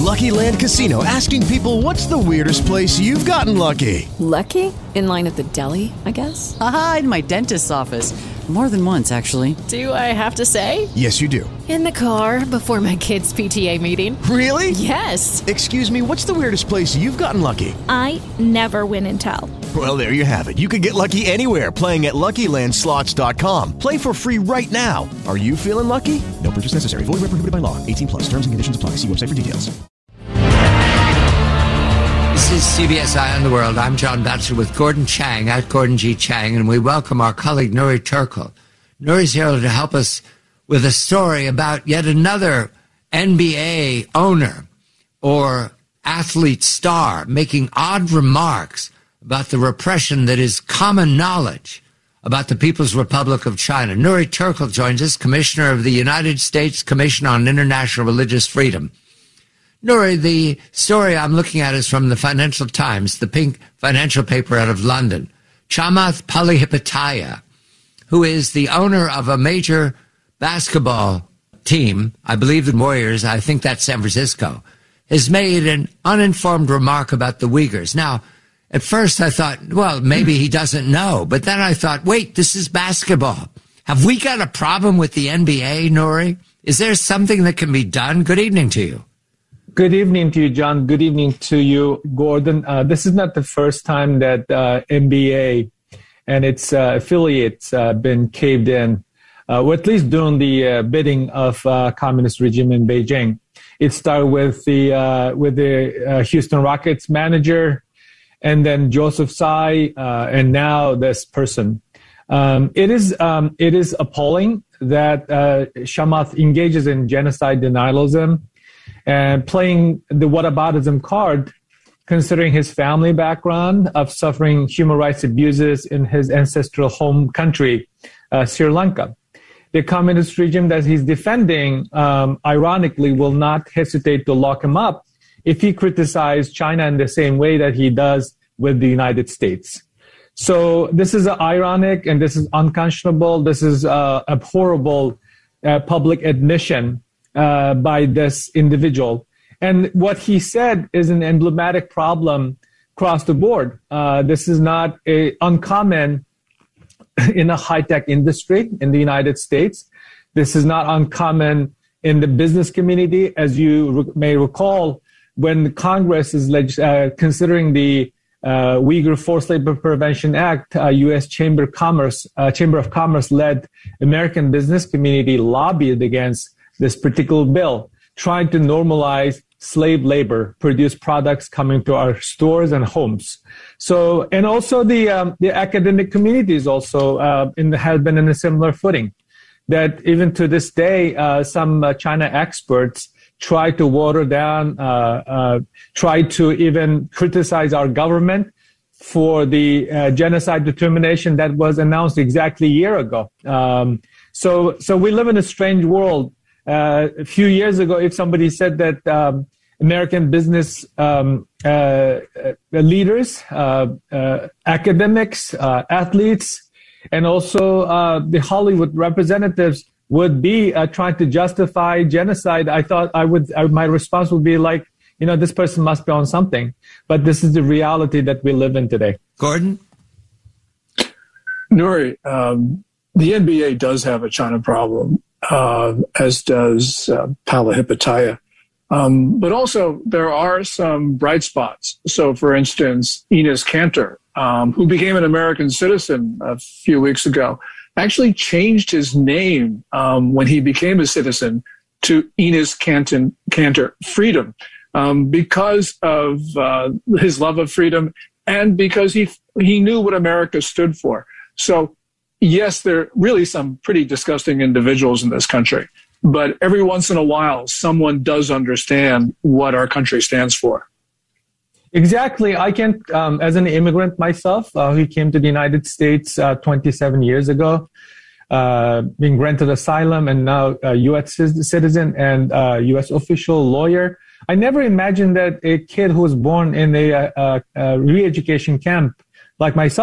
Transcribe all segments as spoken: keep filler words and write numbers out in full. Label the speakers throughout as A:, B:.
A: Lucky Land Casino, asking people, what's the weirdest place you've gotten lucky?
B: Lucky? In line at the deli, I guess?
C: Aha, in my dentist's office. More than once, actually.
B: Do I have to say?
A: Yes, you do.
B: In the car before my kids' P T A meeting.
A: Really?
B: Yes.
A: Excuse me, what's the weirdest place you've gotten lucky?
D: I never win and tell.
A: Well, there you have it. You can get lucky anywhere, playing at Lucky Land Slots dot com. Play for free right now. Are you feeling lucky? No purchase necessary. Void where prohibited by law. eighteen plus. Terms and conditions apply. See website for details.
E: This is C B S Eye on the World. I'm John Batchelor with Gordon Chang at Gordon G. Chang, and we welcome our colleague Nuri Turkle. Nuri's here to help us with a story about yet another N B A owner or athlete star making odd remarks about the repression that is common knowledge about the People's Republic of China. Nuri Turkle joins us, Commissioner of the United States Commission on International Religious Freedom. Nuri, the story I'm looking at is from the Financial Times, the pink financial paper out of London. Chamath Palihapitiya, who is the owner of a major basketball team, I believe the Warriors, I think that's San Francisco, has made an uninformed remark about the Uyghurs. Now, at first I thought, well, maybe he doesn't know. But then I thought, wait, this is basketball. Have we got a problem with the N B A, Nuri? Is there something that can be done? Good evening to you.
F: Good evening to you, John. Good evening to you, Gordon. Uh, this is not the first time that uh, N B A and its uh, affiliates uh, been caved in, uh, or at least doing the uh, bidding of uh, communist regime in Beijing. It started with the uh, with the uh, Houston Rockets manager, and then Joseph Tsai, uh, and now this person. Um, it is um, it is appalling that uh, Chamath engages in genocide denialism and playing the whataboutism card, considering his family background of suffering human rights abuses in his ancestral home country, uh, Sri Lanka. The communist regime that he's defending, um, ironically, will not hesitate to lock him up if he criticizes China in the same way that he does with the United States. So this is ironic and this is unconscionable. This is uh, abhorrible uh, public admission uh, by this individual. And what he said is an emblematic problem across the board. Uh, this is not a uncommon in a high-tech industry in the United States. This is not uncommon in the business community. As you re- may recall, when Congress is leg- uh, considering the uh, Uyghur Forced Labor Prevention Act, uh, U S Chamber of Commerce, uh, Chamber of Commerce-led American business community lobbied against this particular bill, trying to normalize slave labor, produce products coming to our stores and homes. So, and also the um, the academic communities also uh, in the, have been in a similar footing. That even to this day, uh, some uh, China experts try to water down, uh, uh, try to even criticize our government for the uh, genocide determination that was announced exactly a year ago. Um, so, so we live in a strange world. Uh, a few years ago, if somebody said that um, American business um, uh, uh, leaders, uh, uh, academics, uh, athletes, and also uh, the Hollywood representatives would be uh, trying to justify genocide, I thought I would. I, my response would be like, you know, this person must be on something. But this is the reality that we live in today.
E: Gordon?
G: Nuri, um, the N B A does have a China problem, uh, as does uh, Palihapitiya. Um, but also, there are some bright spots. So, for instance, Enes Kanter, um, who became an American citizen a few weeks ago, actually changed his name um, when he became a citizen to Enes Kanter, Kanter Freedom um, because of uh, his love of freedom and because he he knew what America stood for. So, yes, there are really some pretty disgusting individuals in this country. But every once in a while, someone does understand what our country stands for.
F: Exactly. I can, um, as an immigrant myself, uh, who came to the United States uh, twenty-seven years ago, uh, being granted asylum and now a U S citizen and uh, U S official lawyer. I never imagined that a kid who was born in a, a, a re-education camp like myself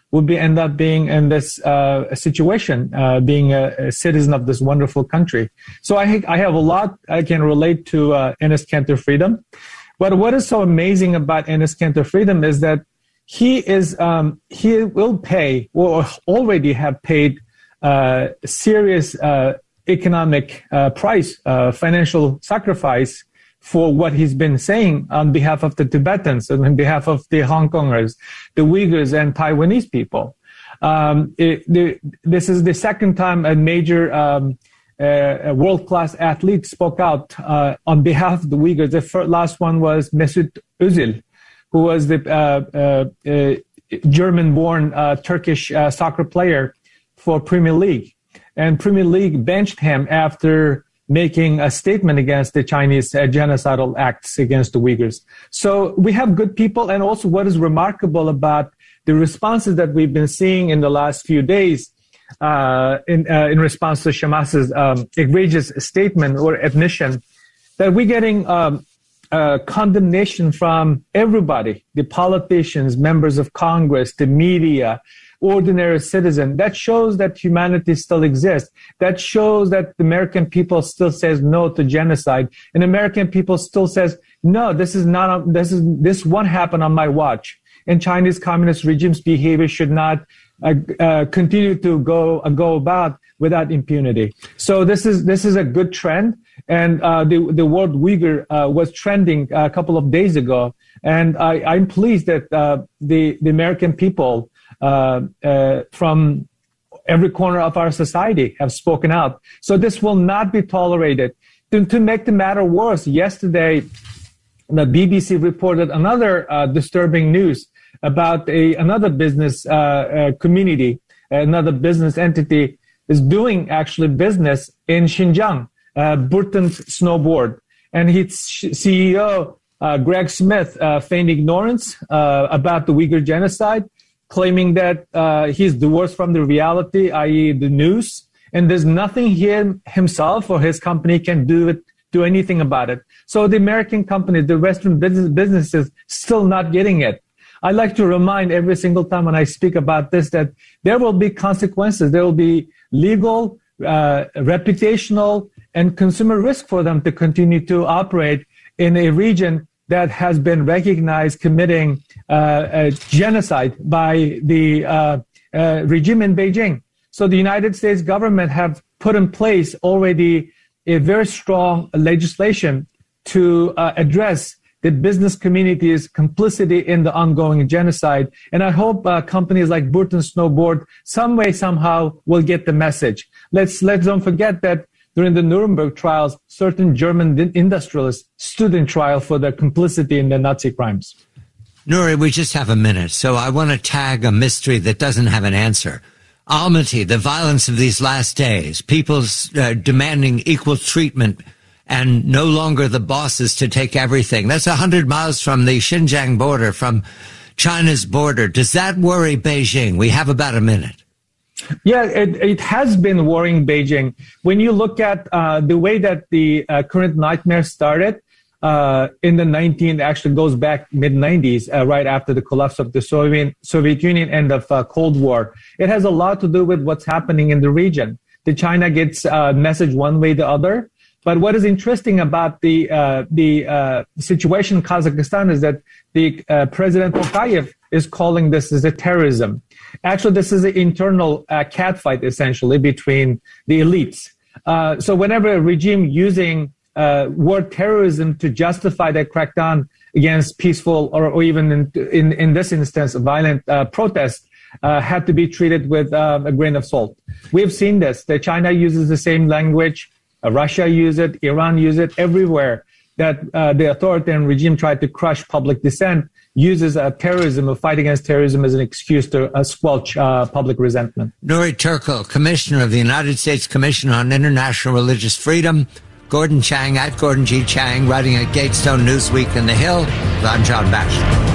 F: would be end up being in this uh, situation, uh, being a, a citizen of this wonderful country. So I, I have a lot I can relate to uh, Enes Kanter Freedom. But what is so amazing about Enes Kanter Freedom is that he is um, he will pay or already have paid uh, serious uh, economic uh, price, uh, financial sacrifice for what he's been saying on behalf of the Tibetans and on behalf of the Hong Kongers, the Uyghurs, and Taiwanese people. Um, it, the, this is the second time a major um, uh, world-class athlete spoke out uh, on behalf of the Uyghurs. The first, last one was Mesut Özil, who was the uh, uh, uh, German-born uh, Turkish uh, soccer player for Premier League. And Premier League benched him after making a statement against the Chinese uh, genocidal acts against the Uyghurs. So we have good people. And also what is remarkable about the responses that we've been seeing in the last few days uh, in, uh, in response to Shamas's um, egregious statement or admission, that we're getting um, uh, condemnation from everybody, the politicians, members of Congress, the media, ordinary citizen. That shows that humanity still exists. That shows that the American people still says no to genocide, and American people still says no. This is not. This is this won't happen on my watch. And Chinese communist regime's behavior should not uh, uh, continue to go uh, go about without impunity. So this is this is a good trend. And uh, the the word Uyghur uh, was trending a couple of days ago, and I, I'm pleased that uh, the the American people Uh, uh, from every corner of our society have spoken out. So this will not be tolerated. To, to make the matter worse, yesterday, the B B C reported another uh, disturbing news about a another business uh, uh, community, another business entity is doing actually business in Xinjiang, uh, Burton Snowboard. And its C E O, uh, Greg Smith, uh, feigned ignorance uh, about the Uyghur genocide, claiming that uh, he's divorced from the reality, that is the news, and there's nothing he himself or his company can do it, do anything about it. So the American companies, the Western business, businesses, still not getting it. I like to remind every single time when I speak about this that there will be consequences. There will be legal, uh, reputational, and consumer risk for them to continue to operate in a region that has been recognized committing uh, a genocide by the uh, uh, regime in Beijing. So the United States government have put in place already a very strong legislation to uh, address the business community's complicity in the ongoing genocide. And I hope uh, companies like Burton Snowboard some way, somehow will get the message. Let's, let's don't forget that during the Nuremberg trials, certain German industrialists stood in trial for their complicity in the Nazi crimes.
E: Nuri, we just have a minute, so I want to tag a mystery that doesn't have an answer. Almaty, the violence of these last days, people uh, demanding equal treatment and no longer the bosses to take everything. That's one hundred miles from the Xinjiang border, from China's border. Does that worry Beijing? We have about a minute.
F: Yeah, it, it has been worrying Beijing. When you look at uh, the way that the uh, current nightmare started uh, in the nineteen, actually goes back mid nineties, uh, right after the collapse of the Soviet Soviet Union, end of uh, Cold War. It has a lot to do with what's happening in the region. The China gets uh, message one way or the other. But what is interesting about the uh, the uh, situation in Kazakhstan is that the uh, President Tokayev is calling this as a terrorism. Actually, this is an internal uh, catfight, essentially, between the elites. Uh, so whenever a regime using uh, word terrorism to justify their crackdown against peaceful or, or even in, in, in this instance, violent uh, protests, uh, had to be treated with uh, a grain of salt. We've seen this. The China uses the same language. Uh, Russia uses it. Iran uses it. Everywhere that uh, the authoritarian regime tried to crush public dissent, uses uh, terrorism, a fight against terrorism, as an excuse to uh, squelch uh, public resentment. Nuri Turkel, Commissioner of the United States Commission on International Religious Freedom. Gordon Chang, at Gordon G. Chang, writing at Gatestone, Newsweek, and The Hill. I'm John Batchelor.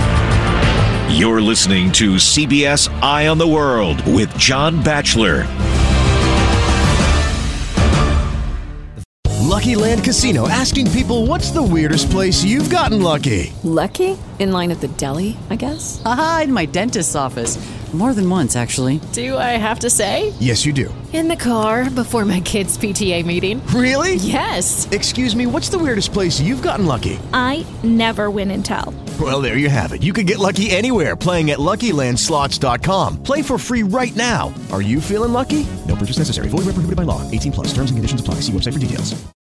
H: You're listening to C B S Eye on the World with John Batchelor.
A: Lucky Land Casino, asking people, what's the weirdest place you've gotten lucky?
B: Lucky? In line at the deli, I guess?
C: Aha, in my dentist's office. More than once, actually.
B: Do I have to say?
A: Yes, you do.
B: In the car before my kids' P T A meeting.
A: Really?
B: Yes.
A: Excuse me, what's the weirdest place you've gotten lucky?
D: I never win and tell.
A: Well, there you have it. You can get lucky anywhere, playing at Lucky Land Slots dot com. Play for free right now. Are you feeling lucky? No purchase necessary. Void where prohibited by law. eighteen plus. Terms and conditions apply. See website for details.